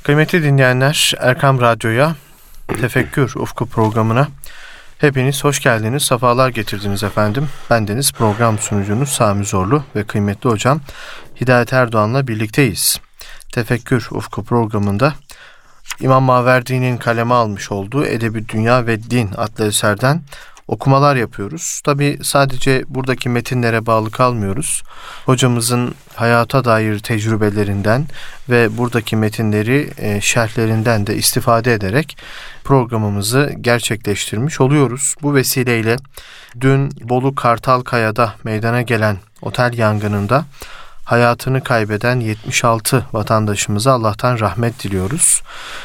Kıymetli dinleyenler, Erkam Radyo'ya, Tefekkür Ufku programına hepiniz hoş geldiniz, sefalar getirdiniz efendim. Bendeniz program sunucunuz Sami Zorlu ve kıymetli hocam Hidayet Erdoğan'la birlikteyiz. Tefekkür Ufku programında İmam Maverdi'nin kaleme almış olduğu Edebi Dünya ve Din adlı eserden okumalar yapıyoruz. Tabii sadece buradaki metinlere bağlı kalmıyoruz. Hocamızın hayata dair tecrübelerinden ve buradaki metinleri şerhlerinden de istifade ederek programımızı gerçekleştirmiş oluyoruz. Bu vesileyle dün Bolu Kartalkaya'da meydana gelen otel yangınında hayatını kaybeden 76 vatandaşımıza Allah'tan rahmet diliyoruz.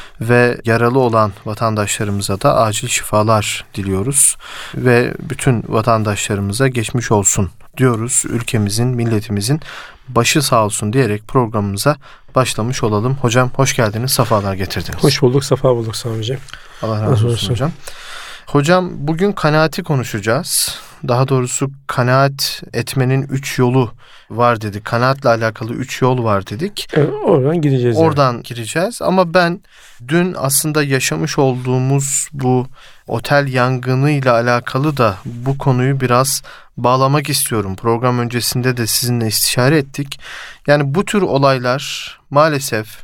Ve yaralı olan vatandaşlarımıza da acil şifalar diliyoruz. Ve bütün vatandaşlarımıza geçmiş olsun diyoruz. Ülkemizin, milletimizin başı sağ olsun diyerek programımıza başlamış olalım. Hocam hoş geldiniz, sefalar getirdiniz. Hoş bulduk, sefa bulduk Sami Hocam. Allah razı olsun hocam. Hocam bugün kanaati konuşacağız. Daha doğrusu kanaat etmenin 3 yolu var dedik. Kanaatle alakalı 3 yol var dedik. Evet, oradan gireceğiz. Oradan gireceğiz ama ben dün aslında yaşamış olduğumuz bu otel yangınıyla alakalı da bu konuyu biraz bağlamak istiyorum. Program öncesinde de sizinle istişare ettik. Yani bu tür olaylar maalesef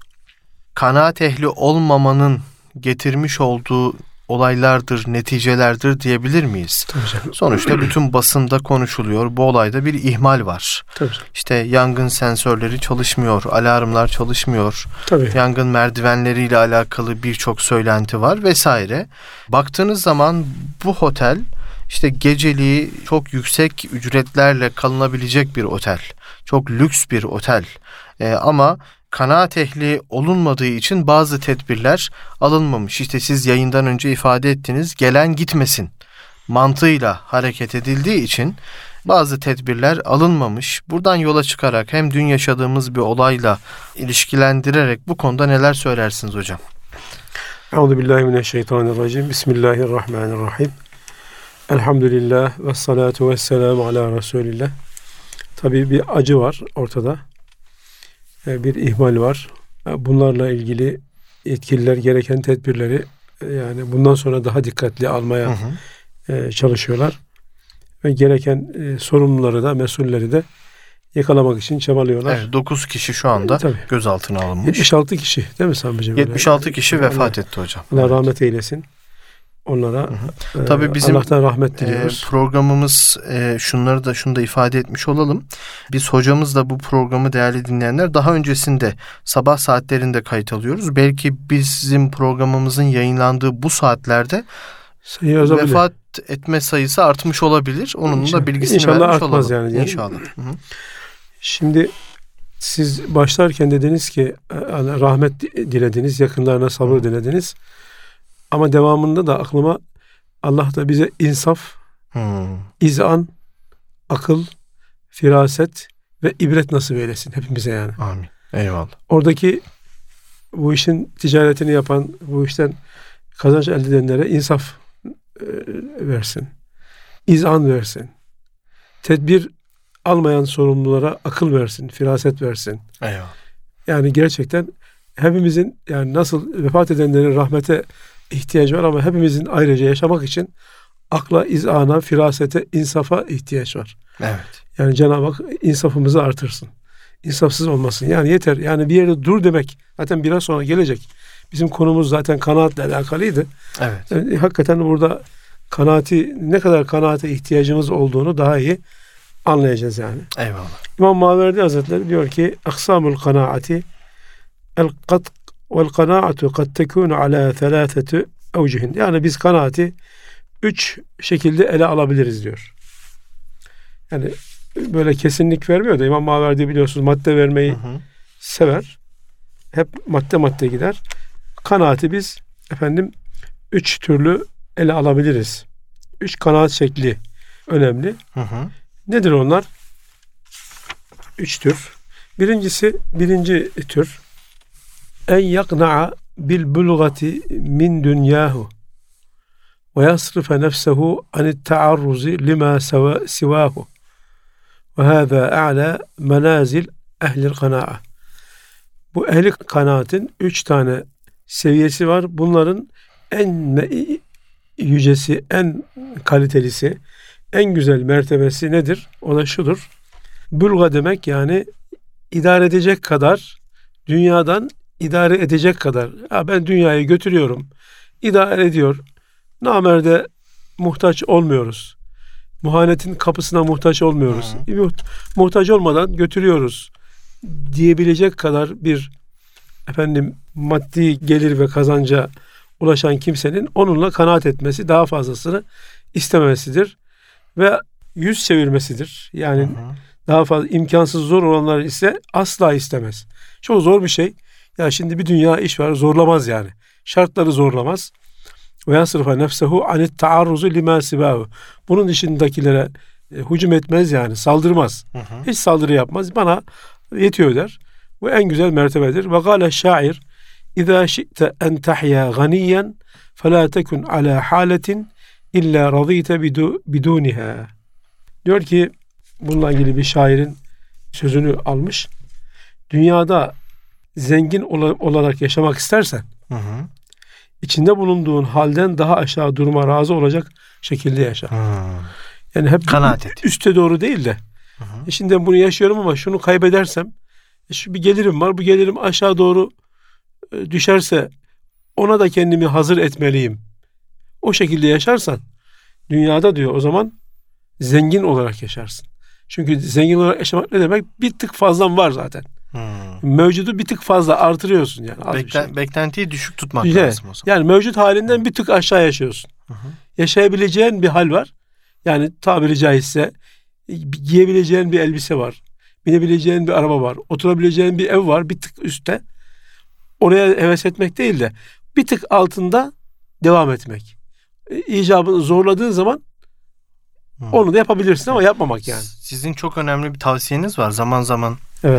kanaat ehli olmamanın getirmiş olduğu olaylardır, neticelerdir diyebilir miyiz? Sonuçta bütün basında konuşuluyor. Bu olayda bir ihmal var. Tabii. İşte yangın sensörleri çalışmıyor, alarmlar çalışmıyor. Tabii. Yangın merdivenleriyle alakalı birçok söylenti var vesaire. Baktığınız zaman bu otel işte geceliği çok yüksek ücretlerle kalınabilecek bir otel. Çok lüks bir otel. Ama kanaat ehli olunmadığı için bazı tedbirler alınmamış. İşte siz yayından önce ifade ettiniz, gelen gitmesin mantığıyla hareket edildiği için bazı tedbirler alınmamış. Buradan yola çıkarak hem dün yaşadığımız bir olayla ilişkilendirerek bu konuda neler söylersiniz hocam? Euzubillahimineşşeytanirracim. Bismillahirrahmanirrahim. Elhamdülillah ve salatu ve selamu ala Resulillah. Tabii bir acı var ortada. Bir ihmal var. Bunlarla ilgili yetkililer gereken tedbirleri yani bundan sonra daha dikkatli almaya çalışıyorlar. Ve gereken sorumluları da, mesulleri de yakalamak için çabalıyorlar. Evet, 9 kişi şu anda gözaltına alınmış. 76 kişi değil mi Sami Hocam? 76 kişi vefat etti hocam. Allah rahmet eylesin. Onlara tabii bizim Allah'tan rahmet diliyoruz. Programımız şunu da ifade etmiş olalım. Biz hocamızla bu programı değerli dinleyenler daha öncesinde sabah saatlerinde kayıt alıyoruz. Belki bizim programımızın yayınlandığı bu saatlerde vefat etme sayısı artmış olabilir. Onun da bilgisini İnşallah vermiş artmaz olalım. Yani. İnşallah. Şimdi siz başlarken dediniz ki rahmet dilediniz, yakınlarına sabır dilediniz. Ama devamında da aklıma Allah da bize insaf, izan, akıl, firaset ve ibret nasip eylesin hepimize yani. Amin. Eyvallah. Oradaki bu işin ticaretini yapan, bu işten kazanç elde edenlere insaf versin. İzan versin. Tedbir almayan sorumlulara akıl versin, firaset versin. Eyvallah. Yani gerçekten hepimizin yani nasıl vefat edenlerin rahmete ihtiyacı var ama hepimizin ayrıca yaşamak için akla, izana, firasete, insafa ihtiyaç var. Evet. Yani Cenab-ı Hak insafımızı artırsın. İnsafsız olmasın. Yani yeter. Yani bir yerde dur demek zaten biraz sonra gelecek. Bizim konumuz zaten kanaatle alakalıydı. Evet. Yani hakikaten burada ne kadar kanaate ihtiyacımız olduğunu daha iyi anlayacağız yani. Eyvallah. İmam Maverdi Hazretleri diyor ki aksamul kanaati el-kat vel-kanaatu kad tekunu ala thalâtheti evcihin. Yani biz kanaati 3 şekilde ele alabiliriz diyor. Yani böyle kesinlik vermiyor da İmam Maverdi biliyorsunuz madde vermeyi sever. Hep madde gider. Kanaati biz 3 türlü ele alabiliriz. 3 kanaat şekli önemli. Nedir onlar? 3 tür. Birinci tür en yakna'a bil bulgati min dünyahu ve yasrife nefsehu anit taarruzi lima sivahu ve hâzâ a'lâ menâzil ehlil kanâ'a. Bu ehli kanaatin 3 tane seviyesi var. Bunların en yücesi, en kalitelisi, en güzel mertebesi nedir? O da şudur. Bülga demek yani idare edecek kadar, dünyadan idare edecek kadar. Ben dünyayı götürüyorum, idare ediyor. Namerde muhtaç olmuyoruz. Muhanetin kapısına muhtaç olmuyoruz. Muhtaç olmadan götürüyoruz diyebilecek kadar bir maddi gelir ve kazanca ulaşan kimsenin onunla kanaat etmesi, daha fazlasını istememesidir ve yüz çevirmesidir. Yani daha fazla imkansız, zor olanlar ise asla istemez. Çok zor bir şey. Ya şimdi bir dünya iş var, zorlamaz yani. Şartları zorlamaz. Ve yasrifa nefsehu anit taarruzu lima sibahu. Bunun dışındakilere hücum etmez yani, saldırmaz. Hiç saldırı yapmaz. Bana yetiyor der. Bu en güzel mertebedir. Ve gâle şair İzâ şi'te en tahya ganiyen felâ tekun alâ hâletin illa radîte bidûniha. Diyor ki, bununla ilgili bir şairin sözünü almış. Dünyada zengin olarak yaşamak istersen, içinde bulunduğun halden daha aşağı duruma razı olacak şekilde yaşa. Yani hep kanaat et. Üste doğru değil de. Şimdi bunu yaşıyorum ama şunu kaybedersem, şu bir gelirim var, bu gelirim aşağı doğru düşerse ona da kendimi hazır etmeliyim. O şekilde yaşarsan dünyada diyor o zaman zengin olarak yaşarsın. Çünkü zengin olarak yaşamak ne demek? Bir tık fazlan var zaten. Mevcudu bir tık fazla artırıyorsun yani. Beklentiyi düşük tutmak lazım o zaman. Yani mevcut halinden bir tık aşağı yaşıyorsun. Yaşayabileceğin bir hal var. Yani tabiri caizse giyebileceğin bir elbise var. Binebileceğin bir araba var. Oturabileceğin bir ev var. Bir tık üstte. Oraya heves etmek değil de bir tık altında devam etmek. İcabını zorladığın zaman onu da yapabilirsin ama yapmamak yani. Sizin çok önemli bir tavsiyeniz var. Zaman zaman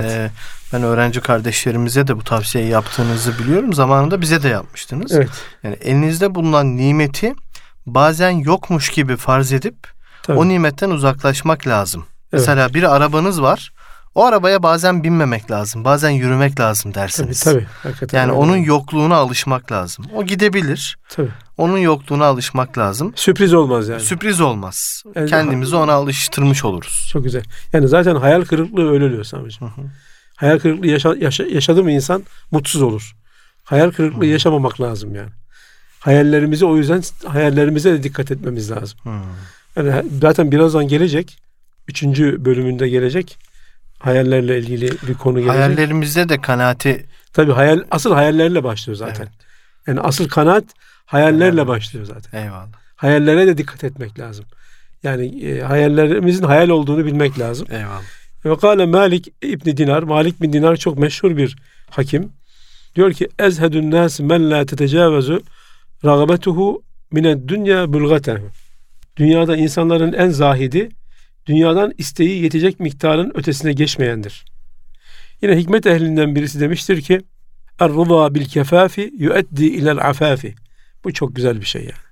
ben öğrenci kardeşlerimize de bu tavsiyeyi yaptığınızı biliyorum. Zamanında bize de yapmıştınız. Evet. Yani elinizde bulunan nimeti bazen yokmuş gibi farz edip o nimetten uzaklaşmak lazım. Evet. Mesela bir arabanız var. O arabaya bazen binmemek lazım. Bazen yürümek lazım dersiniz. Tabii. Hakikaten yani onun yokluğuna alışmak lazım. O gidebilir. Tabii. Onun yokluğuna alışmak lazım. Sürpriz olmaz yani. Sürpriz olmaz. Yani kendimizi ona alıştırmış oluruz. Çok güzel. Yani zaten hayal kırıklığı öyle oluyor Sami'ciğim. Hayal kırıklığı yaşadı mı insan mutsuz olur. Hayal kırıklığı yaşamamak lazım yani. Hayallerimizi, o yüzden hayallerimize de dikkat etmemiz lazım. Yani zaten birazdan gelecek. 3. bölümünde gelecek. Hayallerle ilgili bir konu gelecek. Hayallerimizde de kanaati. Tabii asıl hayallerle başlıyor zaten. Evet. Yani asıl kanaat hayallerle başlıyor zaten. Eyvallah. Hayallere de dikkat etmek lazım. Yani hayallerimizin hayal olduğunu bilmek lazım. Eyvallah. Ve kâle Malik İbn Dinar. Malik bin Dinar çok meşhur bir hakim. Diyor ki ezhedun nas men la tetecavazu ragabetuhu mined dünya bulgatehu. Dünyada insanların en zahidi, dünyadan isteği yetecek miktarın ötesine geçmeyendir. Yine hikmet ehlinden birisi demiştir ki er-rıza bil kefafi yueddi ilel afafi. Bu çok güzel bir şey yani.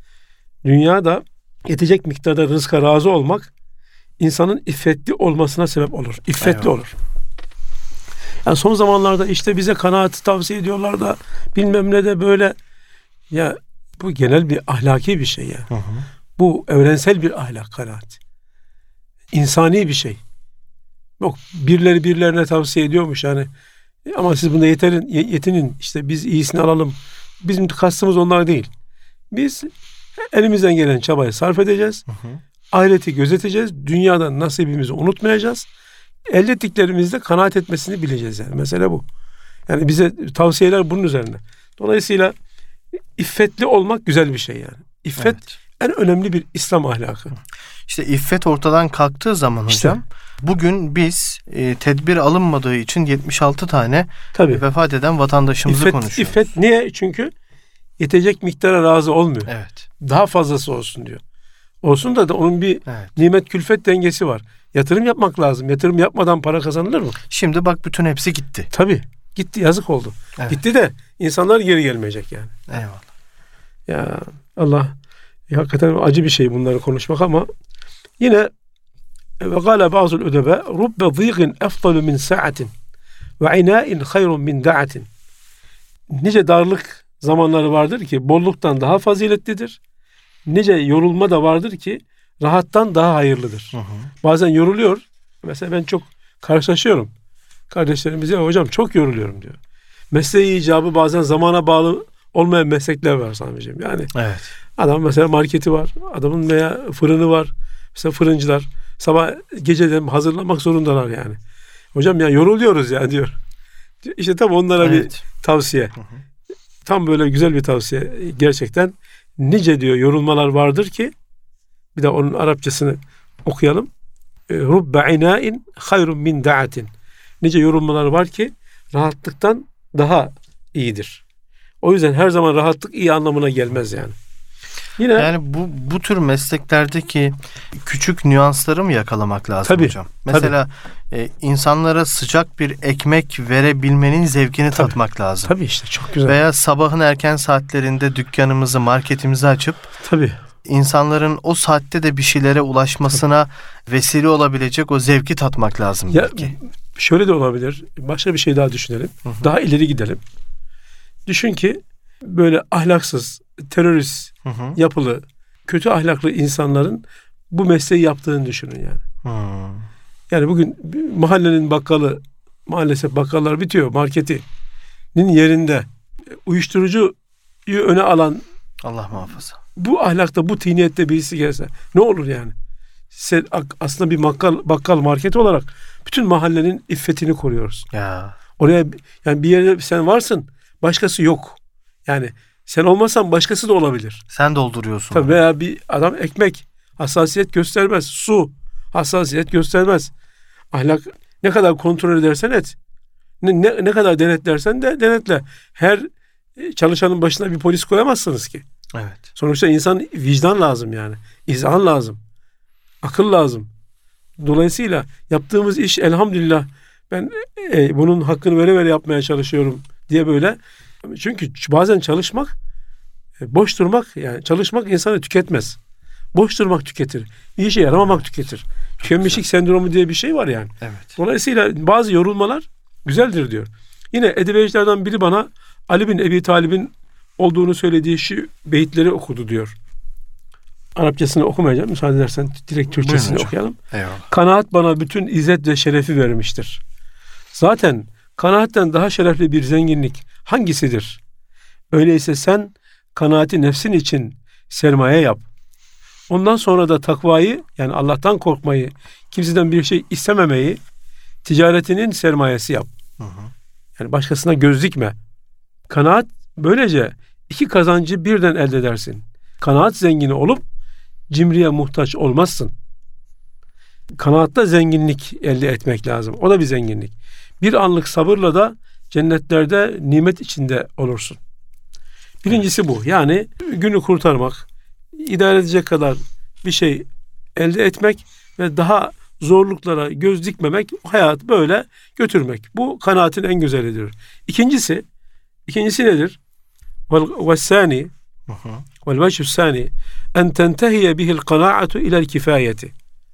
Dünyada yetecek miktarda rızka razı olmak insanın iffetli olmasına sebep olur. İffetli olur. Yani son zamanlarda işte bize kanaat tavsiye ediyorlar da bilmem ne de böyle. Ya bu genel bir ahlaki bir şey ya. Bu evrensel bir ahlak, kanaat. İnsani bir şey. Yok birileri birilerine tavsiye ediyormuş yani. Ama siz bunda yetinin. İşte biz iyisini alalım. Bizim kastımız onlar değil. Biz elimizden gelen çabayı sarf edeceğiz. Ahireti gözeteceğiz. Dünyadan nasibimizi unutmayacağız. Elde ettiklerimizde kanaat etmesini bileceğiz yani. Mesele bu. Yani bize tavsiyeler bunun üzerine. Dolayısıyla iffetli olmak güzel bir şey yani. İffet en önemli bir İslam ahlakı. İşte iffet ortadan kalktığı zaman hocam, bugün biz tedbir alınmadığı için 76 tane vefat eden vatandaşımızı konuşuyoruz. İffet niye? Çünkü yetecek miktara razı olmuyor. Evet. Daha fazlası olsun diyor. Olsun da onun bir nimet külfet dengesi var. Yatırım yapmak lazım. Yatırım yapmadan para kazanılır mı? Şimdi bak bütün hepsi gitti. Tabii. Gitti, yazık oldu. Evet. Gitti de insanlar geri gelmeyecek yani. Eyvallah. Ya Allah, hakikaten acı bir şey bunları konuşmak ama yine ve gâle bazı'l ödebe rubbe zîgin efdalu min sa'atin ve inâin hayrun min da'atin. nice darlık zamanları vardır ki bolluktan daha faziletlidir. Nice yorulma da vardır ki rahattan daha hayırlıdır. Hı hı. Bazen yoruluyor. Mesela ben çok karşılaşıyorum. Kardeşlerimiz ya hocam çok yoruluyorum diyor. Mesleği icabı bazen zamana bağlı olmayan meslekler var Sami'ciğim. Yani Evet. adam mesela marketi var. Adamın veya fırını var. Mesela fırıncılar sabah geceden hazırlamak zorundalar yani. Hocam ya yoruluyoruz ya diyor. İşte tam onlara bir tavsiye. Hı hı. Tam böyle güzel bir tavsiye. Gerçekten nice diyor yorulmalar vardır ki bir de onun Arapçasını okuyalım. Rubbe inain hayrun min da'atin. Nice yorulmalar var ki rahatlıktan daha iyidir. O yüzden her zaman rahatlık iyi anlamına gelmez yani. Yine yani bu tür mesleklerdeki küçük nüansları mı yakalamak lazım tabii, hocam? Mesela insanlara sıcak bir ekmek verebilmenin zevkini tatmak lazım. Tabii işte çok güzel. Veya sabahın erken saatlerinde dükkanımızı, marketimizi açıp Tabii. insanların o saatte de bir şeylere ulaşmasına vesile olabilecek o zevki tatmak lazım Ya, belki. şöyle de olabilir. Başka bir şey daha düşünelim. Hı hı. Daha ileri gidelim. Düşün ki böyle ahlaksız, terörist Hı hı. yapılı, kötü ahlaklı insanların bu mesleği yaptığını düşünün yani. Hı. Yani bugün mahallenin bakkalı, maalesef bakkallar bitiyor, marketinin yerinde uyuşturucuyu öne alan Allah muhafaza. bu ahlakta, bu tiniyette birisi gelse ne olur yani? Sen aslında bir bakkal market olarak bütün mahallenin iffetini koruyoruz. Ya. Oraya yani bir yerde sen varsın, başkası yok. Yani sen olmasan başkası da olabilir. Sen dolduruyorsun. Tabii veya bir adam ekmek hassasiyet göstermez. Su hassasiyet göstermez. Ahlak ne kadar kontrol edersen et. Ne kadar denetlersen de denetle. Her çalışanın başına bir polis koyamazsınız ki. Evet. Sonuçta insan vicdan lazım yani. İzan lazım. Akıl lazım. Dolayısıyla yaptığımız iş elhamdülillah ben bunun hakkını vere yapmaya çalışıyorum diye böyle. Çünkü bazen çalışmak boş durmak yani çalışmak insanı tüketmez. Boş durmak tüketir. İyi işe yaramamak tüketir. Tükenmişlik sendromu diye bir şey var yani. Evet. Dolayısıyla bazı yorulmalar güzeldir diyor. Yine edebiyatçılardan biri bana Ali bin Ebi Talib'in olduğunu söylediği şu beyitleri okudu diyor. Arapçasını okumayacağım. Müsaade edersen direkt Türkçesini okuyalım. Eyvallah. Kanaat bana bütün izzet ve şerefi vermiştir. Zaten kanaatten daha şerefli bir zenginlik hangisidir? Öyleyse sen kanaati nefsin için sermaye yap. Ondan sonra da takvayı yani Allah'tan korkmayı, kimseden bir şey istememeyi ticaretinin sermayesi yap. Hı hı. Yani başkasına göz dikme. Kanaat böylece iki kazancı birden elde edersin. Kanaat zengini olup cimriye muhtaç olmazsın. Kanaatta zenginlik elde etmek lazım. O da bir zenginlik. Bir anlık sabırla da cennetlerde nimet içinde olursun. Birincisi bu. Yani günü kurtarmak, idare edecek kadar bir şey elde etmek ve daha zorluklara göz dikmemek, hayatı böyle götürmek. Bu kanaatin en güzelidir. İkincisi nedir? V's-sâni vel-vecihü-s-sâni en tentehiye bihil kanâ'atu ilel kifayeti.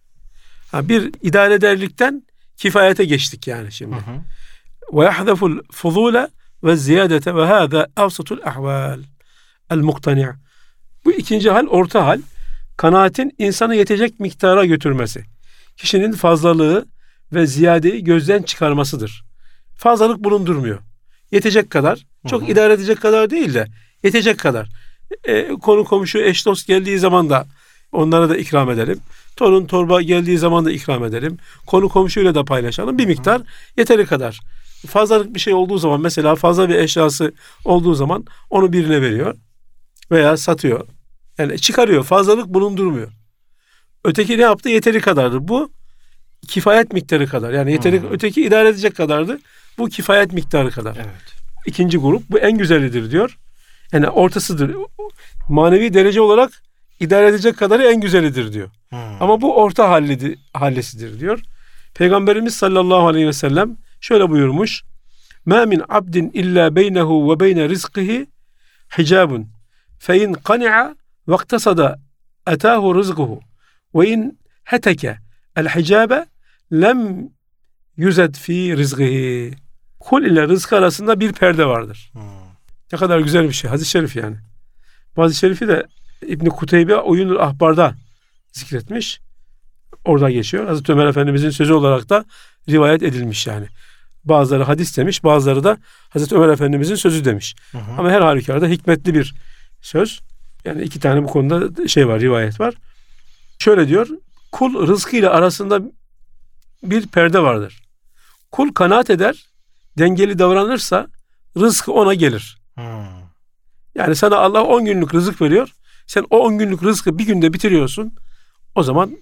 Bir idare ederlikten kifayete geçtik yani şimdi. Ve yahdeful fuzûle ve ziyadete ve hâzâ avsatul ahval el-muktani'. Bu ikinci hal, orta hal. Kanaatin insanı yetecek miktara götürmesi. Kişinin fazlalığı ve ziyadeyi gözden çıkarmasıdır. Fazlalık bulundurmuyor. Yetecek kadar, çok idare edecek kadar değil de yetecek kadar. Konu komşu, eş dost geldiği zaman da onlara da ikram edelim. Torun torba geldiği zaman da ikram edelim. Konu komşuyla da paylaşalım. Bir miktar yeteri kadar. Fazlalık bir şey olduğu zaman, mesela fazla bir eşyası olduğu zaman onu birine veriyor veya satıyor. Yani çıkarıyor. Fazlalık bulundurmuyor. Öteki ne yaptı? Yeteri kadardı. Bu kifayet miktarı kadar. Yani yeteri, öteki idare edecek kadardı. Bu kifayet miktarı kadar. Evet. İkinci grup, bu en güzelidir diyor. Yani ortasıdır. Manevi derece olarak idare edecek kadarı en güzelidir diyor. Ama bu orta hallesidir diyor. Peygamberimiz sallallahu aleyhi ve sellem şöyle buyurmuş. مَا مِنْ عَبْدٍ إِلَّا بَيْنَهُ وَبَيْنَ رِزْقِهِ حِجَابٌ فَاِنْ قَنِعَ وَاقْتَصَدَ اَتَاهُ رِزْقُهُ وَاِنْ هَتَكَ الْحِجَابَ لَمْ يُزَدْ ف۪ي رِزْقِهِ. Kul ile rızkı arasında bir perde vardır. Ne kadar güzel bir şey. Hadis-i şerif yani. Bu hadis-i şerifi de İbn-i Kuteybe Oyunul Ahbar'da zikretmiş. Orada geçiyor. Hazreti Ömer Efendimizin sözü olarak da rivayet edilmiş yani. Bazıları hadis demiş, bazıları da Hazreti Ömer Efendimizin sözü demiş. Ama her halükarda hikmetli bir söz. Yani 2 tane bu konuda şey var, rivayet var. Şöyle diyor, kul rızkıyla arasında bir perde vardır. Kul kanaat eder, dengeli davranırsa rızkı ona gelir. Yani sana Allah 10 günlük rızık veriyor. Sen o 10 günlük rızkı bir günde bitiriyorsun. O zaman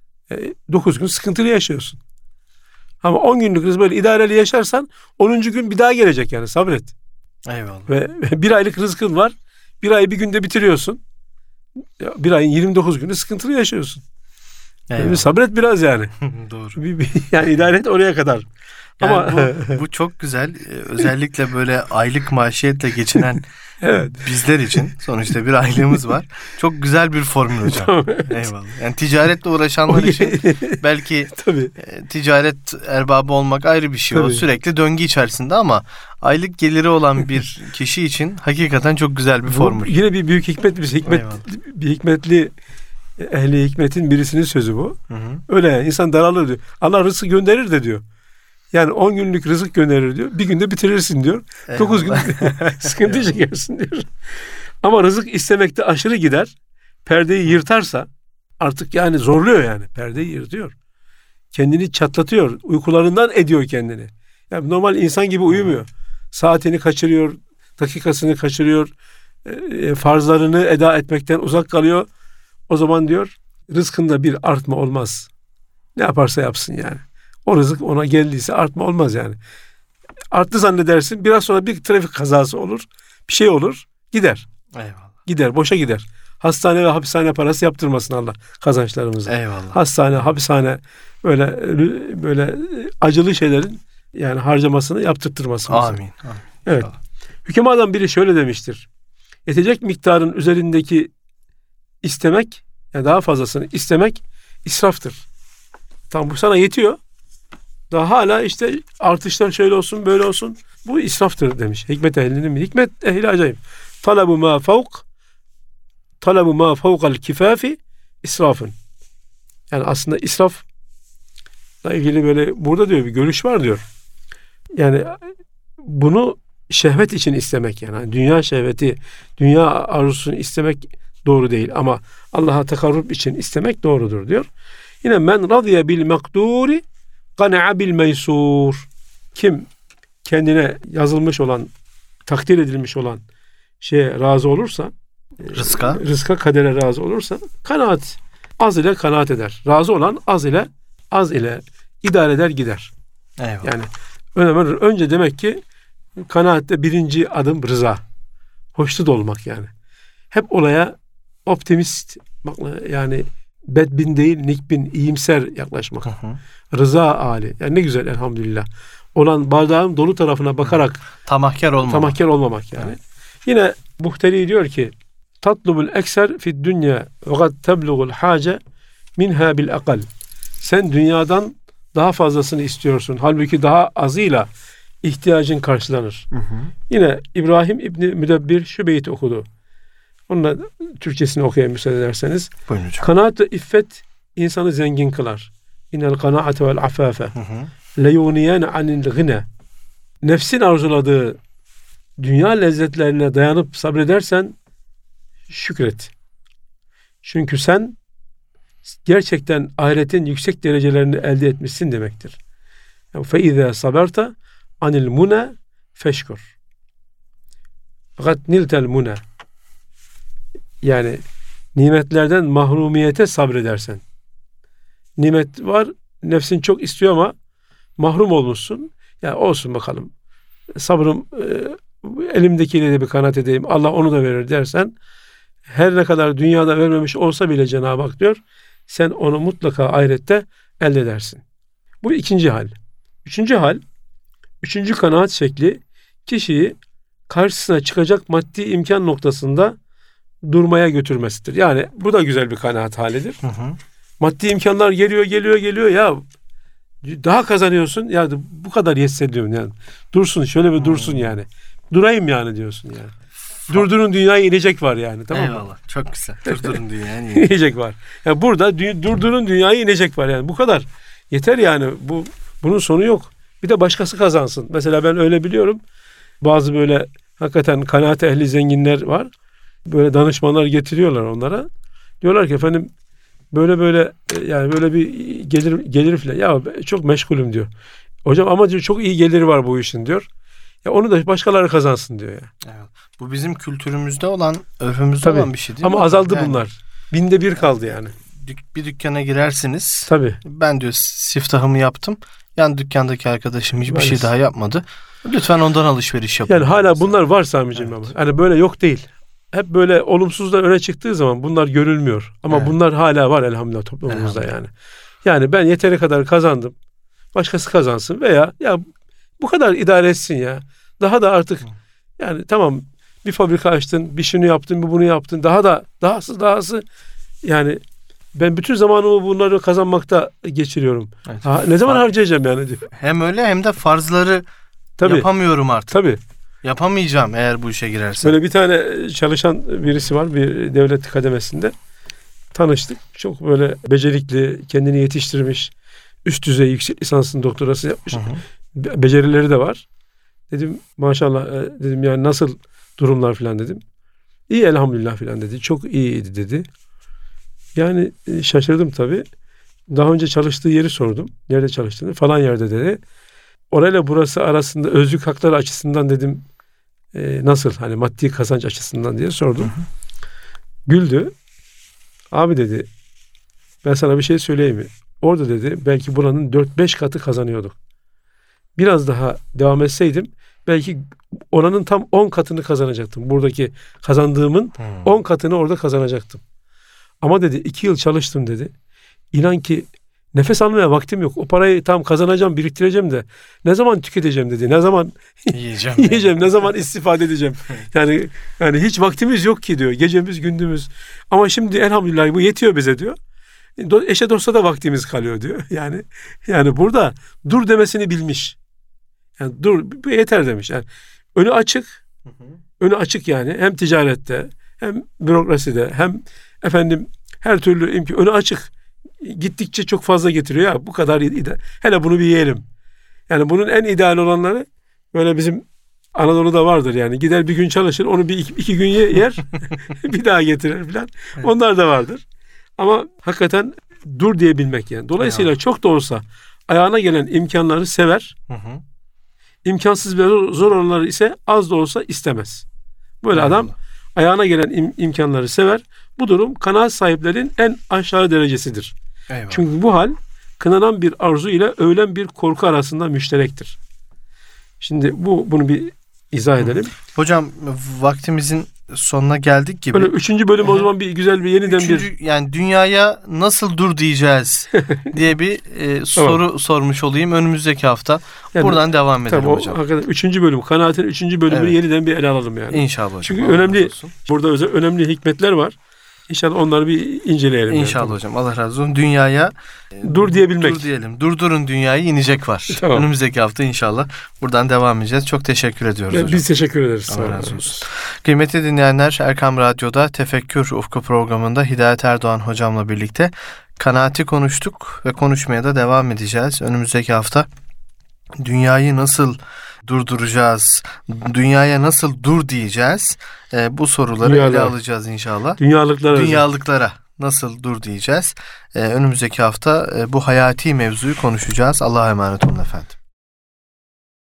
9 gün sıkıntılı yaşıyorsun. Ama 10 günlük rızık böyle idareli yaşarsan 10. gün bir daha gelecek yani, sabret. Eyvallah. Ve 1 aylık rızkın var. 1 ayı bir günde bitiriyorsun. 1 ayın 29 günü sıkıntılı yaşıyorsun. Yani sabret biraz yani. Doğru. Yani idare et oraya kadar. Yani ama bu çok güzel. Özellikle böyle aylık maişetle geçinen evet. bizler için sonuçta bir aylığımız var. Çok güzel bir formül hocam. Tamam, evet. Eyvallah. Yani ticaretle uğraşanlar için belki tabii. Ticaret erbabı olmak ayrı bir şey. Tabii. O sürekli döngü içerisinde ama aylık geliri olan bir kişi için hakikaten çok güzel bir formül. Yine bir büyük bir hikmetli ehli hikmetin birisinin sözü bu. Öyle yani, insan daralır diyor. Allah rızık gönderir de diyor. Yani 10 günlük rızık gönderir diyor. Bir günde bitirirsin diyor. 9 gün sıkıntı çekersin diyor. Ama rızık istemekte aşırı gider. Perdeyi yırtarsa artık yani zorluyor yani. Perdeyi yırtıyor. Kendini çatlatıyor. Uykularından ediyor kendini. Yani normal insan gibi uyumuyor. Saatini kaçırıyor. Dakikasını kaçırıyor. Farzlarını eda etmekten uzak kalıyor. O zaman diyor rızkında bir artma olmaz. Ne yaparsa yapsın yani. O rızık ona geldiyse artma olmaz yani. Arttı zannedersin, biraz sonra bir trafik kazası olur. Bir şey olur, gider. Eyvallah. Gider, boşa gider. Hastane ve hapishane parası yaptırmasın Allah kazançlarımızı. Eyvallah. Hastane, hapishane böyle acılı şeylerin yani harcamasını yaptırtmasın. Amin. Evet. Hükemadan biri şöyle demiştir. Yetecek miktarın üzerindeki istemek, yani daha fazlasını istemek israftır. Tamam, bu sana yetiyor. Daha hala işte artışlar şöyle olsun böyle olsun. Bu israftır demiş. Hikmet ehlinin mi? Hikmet ehli acayip. Talabu ma fawqal kifafi israfın. Yani aslında israfla ilgili böyle burada diyor bir görüş var diyor. Yani bunu şehvet için istemek yani. Dünya şehveti, dünya arzusunu istemek doğru değil. Ama Allah'a tekarrub için istemek doğrudur diyor. Yine men radiye bil makduri kana'a bil meysur. Kim kendine yazılmış olan, takdir edilmiş olan şeye razı olursa, rızka, kadere razı olursa kanaat, az ile kanaat eder. Razı olan az ile idare eder gider. Eyvallah. Yani önce demek ki kanaatte birinci adım rıza. Hoşnut olmak yani. Hep olaya optimist, yani bedbin değil, nikbin, iyimser yaklaşmak. Rıza hali. Yani ne güzel elhamdülillah. Olan bardağın dolu tarafına bakarak tamahkar olmamak yani. Evet. Yine Buhteri diyor ki tatlubul ekser fid dünya ve kad teblugul hace minha bil akal. Sen dünyadan daha fazlasını istiyorsun. Halbuki daha azıyla ihtiyacın karşılanır. Yine İbrahim İbni Müdebbir şu beyti okudu. Onunla Türkçesini okuyayım müsaade ederseniz. Buyurun hocam. Kanaat ve iffet insanı zengin kılar. İnnel kanaate vel afafe leyuniyen anil gine. Nefsin arzuladığı dünya lezzetlerine dayanıp sabredersen şükret. Çünkü sen gerçekten ahiretin yüksek derecelerini elde etmişsin demektir. Fe izâ saberta anil muna feşkur. Fakat niltel muna. Yani nimetlerden mahrumiyete sabredersen. Nimet var, nefsin çok istiyor ama mahrum olmuşsun. Ya olsun bakalım. Sabrım elimdekiyle de bir kanaat edeyim. Allah onu da verir dersen her ne kadar dünyada vermemiş olsa bile Cenab-ı Hak diyor sen onu mutlaka ahirette elde edersin. Bu ikinci hal. Üçüncü kanaat şekli kişiyi karşısına çıkacak maddi imkan noktasında durmaya götürmesidir. Yani bu da güzel bir kanaat halidir. Maddi imkanlar geliyor ya daha kazanıyorsun ya bu kadar yetse diyorum yani. Dursun şöyle bir dursun yani. Durayım yani diyorsun yani. Durdurun dünyayı inecek var yani, tamam mı? Eyvallah. Çok güzel. Durdurun dünyayı inecek var. Yani burada durdurun dünyayı inecek var yani. Bu kadar. Yeter yani. Bunun sonu yok. Bir de başkası kazansın. Mesela ben öyle biliyorum. Bazı böyle hakikaten kanaat ehli zenginler var. Böyle danışmanlar getiriyorlar onlara. Diyorlar ki efendim böyle yani böyle bir gelir falan. Ya çok meşgulüm diyor. Hocam ama diyor çok iyi geliri var bu işin diyor. Ya onu da başkaları kazansın diyor ya. Evet. Bu bizim kültürümüzde olan, örfümüzde olan bir şey değil ama mi? azaldı yani, bunlar. 1/1000 kaldı yani. Bir dükkana girersiniz. Tabii. Ben diyor siftahımı yaptım. Yan dükkandaki arkadaşım hiçbir şey daha yapmadı. Lütfen ondan alışveriş yapın. Yani hala bunlar var Sami'ciğim ama. Hani böyle yok değil. Hep böyle olumsuzlar öne çıktığı zaman bunlar görülmüyor. Ama bunlar hala var elhamdülillah toplumumuzda yani. Yani ben yeteri kadar kazandım. Başkası kazansın veya ya bu kadar idare etsin ya. Daha da artık yani tamam bir fabrika açtın, bir şunu yaptın, bir bunu yaptın. Dahası yani ben bütün zamanımı bunları kazanmakta geçiriyorum. Evet. Ne zaman harcayacağım yani diyor. Hem öyle hem de farzları yapamıyorum artık. Tabii. Yapamayacağım eğer bu işe girersem. Böyle bir tane çalışan birisi var bir devlet kademesinde. Tanıştık. Çok böyle becerikli, kendini yetiştirmiş, üst düzey yüksek lisansın doktorası yapmış. Becerileri de var. Dedim maşallah dedim yani nasıl durumlar falan dedim. İyi elhamdülillah falan dedi. Çok iyiydi dedi. Yani şaşırdım tabii. Daha önce çalıştığı yeri sordum. Nerede çalıştığını falan yerde dedi. Orayla burası arasında özlük hakları açısından dedim nasıl hani maddi kazanç açısından diye sordum. Güldü. Abi dedi ben sana bir şey söyleyeyim mi? Orada dedi belki buranın 4-5 katı kazanıyorduk. Biraz daha devam etseydim belki oranın tam 10 katını kazanacaktım. Buradaki kazandığımın 10 katını orada kazanacaktım. Ama dedi 2 yıl çalıştım dedi. İnan ki nefes almaya vaktim yok. O parayı tam kazanacağım, biriktireceğim de ne zaman tüketeceğim dedi. Ne zaman yiyeceğim, ne zaman istifade edeceğim. Yani hiç vaktimiz yok ki diyor. Gecemiz, gündüzümüz. Ama şimdi elhamdülillah bu yetiyor bize diyor. Eşe dosta da vaktimiz kalıyor diyor. Yani burada dur demesini bilmiş. Yani dur bu yeter demiş. Yani önü açık. Önü açık yani hem ticarette hem bürokraside hem efendim her türlü imkan önü açık. Gittikçe çok fazla getiriyor ya bu kadar hele bunu bir yiyelim. Yani bunun en ideal olanları böyle bizim Anadolu'da vardır yani gider bir gün çalışır onu bir iki gün yer bir daha getirir falan. Evet. Onlar da vardır. Ama hakikaten dur diyebilmek yani. Dolayısıyla çok da olsa ayağına gelen imkanları sever. İmkansız ve zor olanları ise az da olsa istemez. Böyle adam ayağına gelen imkanları sever. Bu durum kanaat sahiplerin en aşağı derecesidir. Eyvallah. Çünkü bu hal kınanan bir arzu ile övülen bir korku arasında müşterektir. Şimdi bunu bir izah edelim. Hocam vaktimizin sonuna geldik gibi. Böyle 3. bölüm o zaman bir güzel bir yeniden yani dünyaya nasıl dur diyeceğiz diye bir soru sormuş olayım önümüzdeki hafta. Yani, buradan devam edelim hocam. Hakikaten 3. bölüm, kanaatin 3. bölümünü yeniden bir ele alalım yani. İnşallah hocam. Çünkü burada önemli hikmetler var. İnşallah onları bir inceleyelim. İnşallah yani. Hocam. Allah razı olsun. Dünyaya dur diyebilmek. Dur diyelim. Durdurun dünyayı inecek var. Tamam. Önümüzdeki hafta inşallah buradan devam edeceğiz. Çok teşekkür ediyoruz hocam. Biz teşekkür ederiz. Allah razı olsun. Kıymetli dinleyenler, Erkam Radyo'da Tefekkür Ufku programında Hidayet Erdoğan hocamla birlikte kanaati konuştuk ve konuşmaya da devam edeceğiz. Önümüzdeki hafta dünyayı nasıl durduracağız? Dünyaya nasıl dur diyeceğiz? Bu soruları ele alacağız inşallah. Dünyalıklara nasıl dur diyeceğiz? Önümüzdeki hafta bu hayati mevzuyu konuşacağız. Allah'a emanet olun efendim.